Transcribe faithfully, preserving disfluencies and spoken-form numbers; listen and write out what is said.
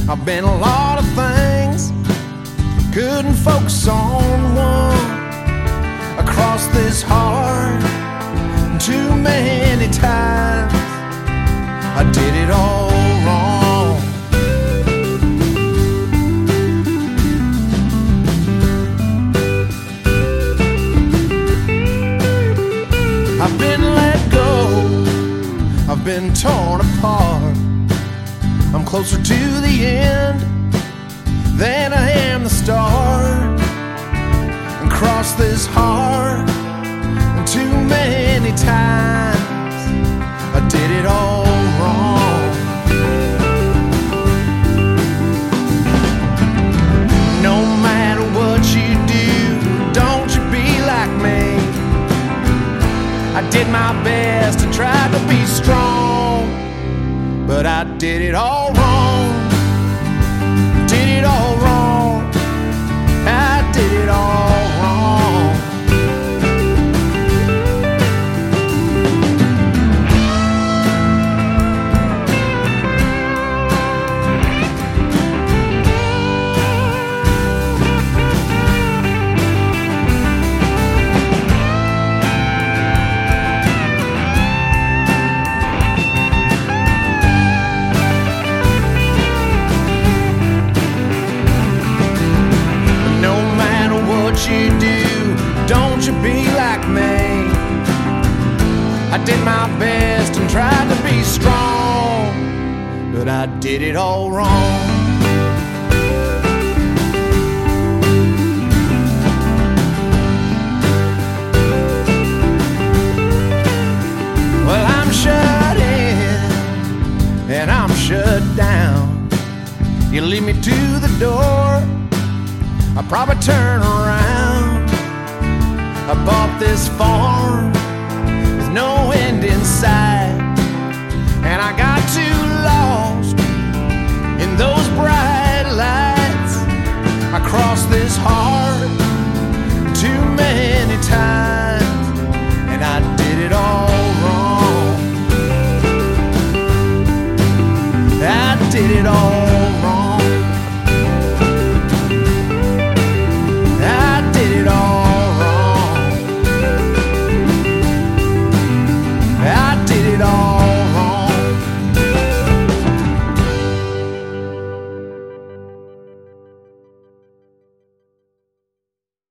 I've been a lot of things, couldn't focus on one. Across this heart too many times, I did it all wrong. I've been let go, I've been torn apart. I'm closer to the end than I am the start. And cross this heart too many times, I did it all wrong. No matter what you do, don't you be like me. I did my best and tried to be strong, but I did it all wrong. Did it all wrong. I did it all wrong. You do, don't you be like me. I did my best and tried to be strong, but I did it all wrong. Well, I'm shut in and I'm shut down. You lead me to the door, I'll probably turn around. I bought this farm with no end in sight, and I got to